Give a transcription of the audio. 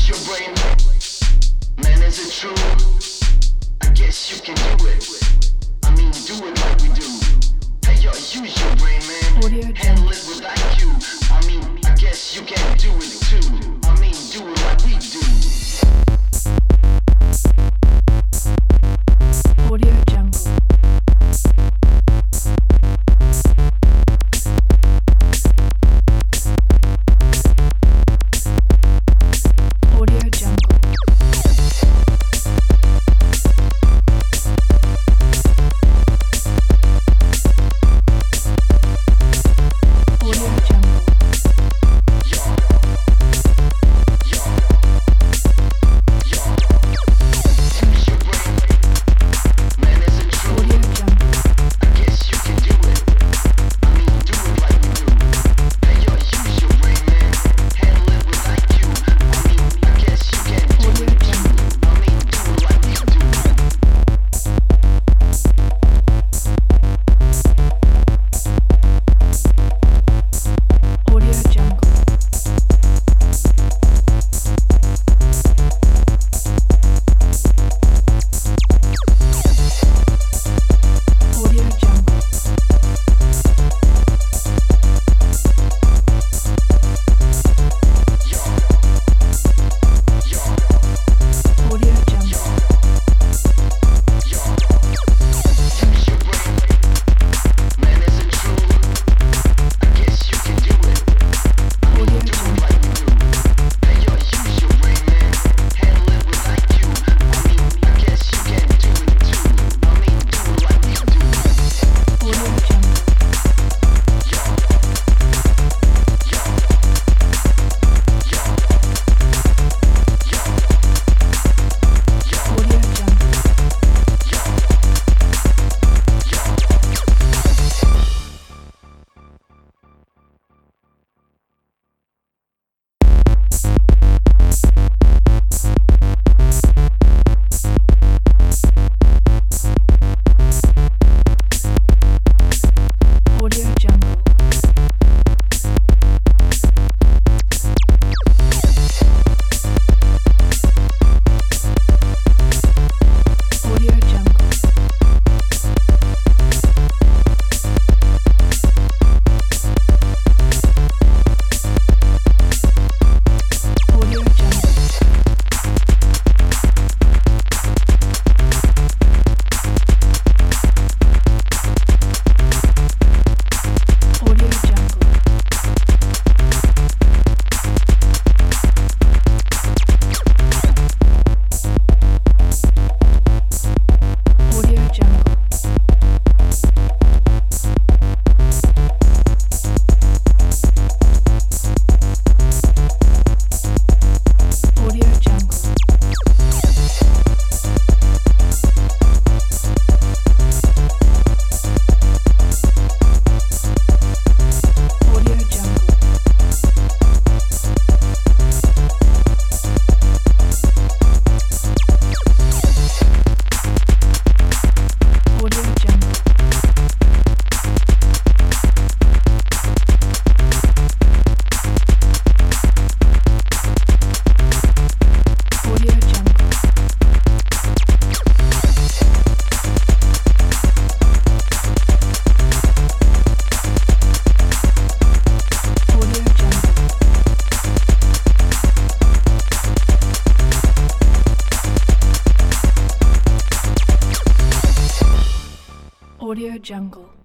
your brain. Man, is it true? I guess you can do it. I mean, do it like we do. Hey, yo, use your brain, man. Handle it with IQ. I mean, I guess you can do it too. I mean, do it like we do. Audio Jungle. Audio Jungle. Audio Jungle.